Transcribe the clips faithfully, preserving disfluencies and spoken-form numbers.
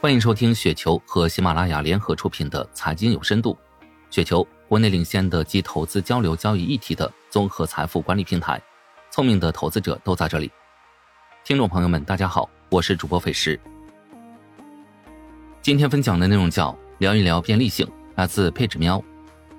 欢迎收听雪球和喜马拉雅联合出品的财经有深度。雪球，国内领先的集投资交流交易一体的综合财富管理平台，聪明的投资者都在这里。听众朋友们大家好，我是主播斐石。今天分享的内容叫聊一聊便利性，来自配置喵。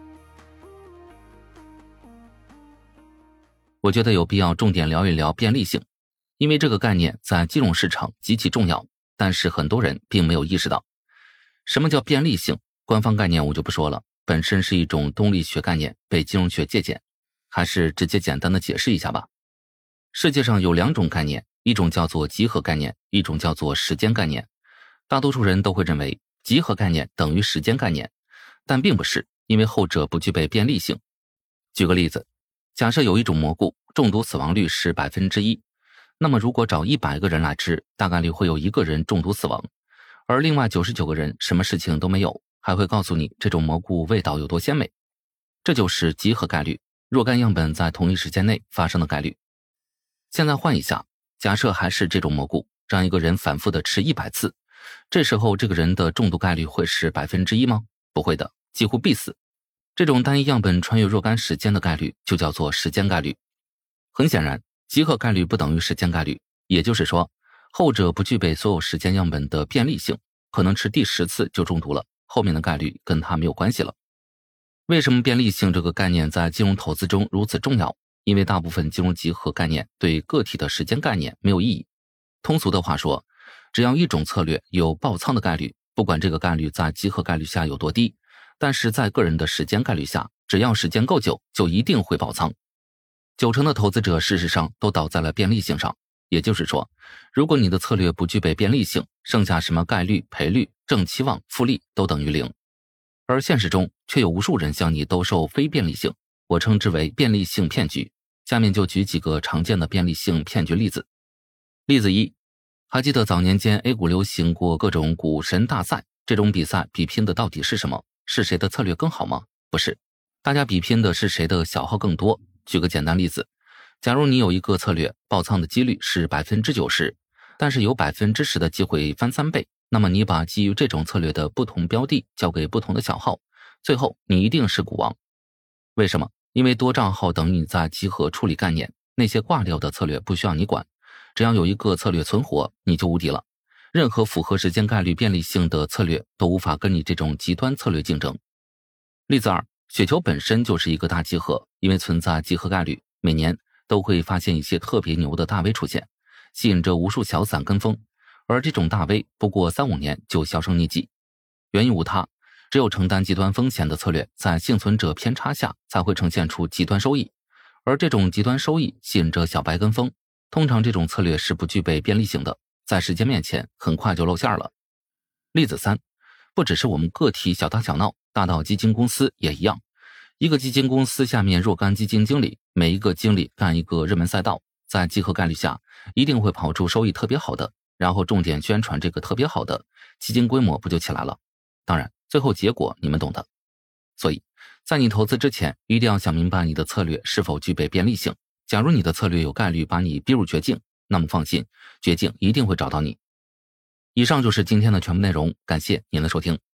我觉得有必要重点聊一聊便利性，因为这个概念在金融市场极其重要，但是很多人并没有意识到。什么叫便利性？官方概念我就不说了，本身是一种动力学概念，被金融学借鉴，还是直接简单的解释一下吧。世界上有两种概念，一种叫做集合概念，一种叫做时间概念。大多数人都会认为集合概念等于时间概念，但并不是，因为后者不具备便利性。举个例子，假设有一种蘑菇中毒死亡率是百分之一，那么如果找一百个人来吃，大概率会有一个人中毒死亡，而另外九十九个人什么事情都没有，还会告诉你这种蘑菇味道有多鲜美。这就是集合概率，若干样本在同一时间内发生的概率。现在换一下，假设还是这种蘑菇，让一个人反复的吃一百次，这时候这个人的中毒概率会是百分之一吗？不会的，几乎必死。这种单一样本穿越若干时间的概率就叫做时间概率。很显然，集合概率不等于时间概率，也就是说，后者不具备所有时间样本的便利性，可能吃第十次就中毒了，后面的概率跟它没有关系了。为什么便利性这个概念在金融投资中如此重要？因为大部分金融集合概念对个体的时间概念没有意义。通俗的话说，只要一种策略有爆仓的概率，不管这个概率在集合概率下有多低，但是在个人的时间概率下，只要时间够久，就一定会爆仓。九成的投资者事实上都倒在了便利性上，也就是说，如果你的策略不具备便利性，剩下什么概率、赔率、正期望、复利都等于零。而现实中却有无数人向你兜售非便利性，我称之为便利性骗局。下面就举几个常见的便利性骗局例子。例子一，还记得早年间 A 股流行过各种股神大赛，这种比赛比拼的到底是什么？是谁的策略更好吗？不是，大家比拼的是谁的小号更多。举个简单例子，假如你有一个策略，爆仓的几率是 百分之九十， 但是有 百分之十 的机会翻三倍，那么你把基于这种策略的不同标的交给不同的小号，最后你一定是股王。为什么？因为多账号等于你在集合处理概念，那些挂掉的策略不需要你管，只要有一个策略存活，你就无敌了。任何符合时间概率便利性的策略都无法跟你这种极端策略竞争。例子二，雪球本身就是一个大集合，因为存在集合概率，每年都会发现一些特别牛的大 V 出现，吸引着无数小散跟风，而这种大 V 不过三五年就销声匿迹。原因无他，只有承担极端风险的策略，在幸存者偏差下才会呈现出极端收益，而这种极端收益吸引着小白跟风，通常这种策略是不具备便利性的，在时间面前很快就露馅了。例子三，不只是我们个体小打小闹，大到基金公司也一样。一个基金公司下面若干基金经理，每一个经理干一个热门赛道，在集合概率下一定会跑出收益特别好的，然后重点宣传这个特别好的，基金规模不就起来了？当然最后结果你们懂的。所以在你投资之前，一定要想明白你的策略是否具备便利性。假如你的策略有概率把你逼入绝境，那么放心，绝境一定会找到你。以上就是今天的全部内容，感谢您的收听。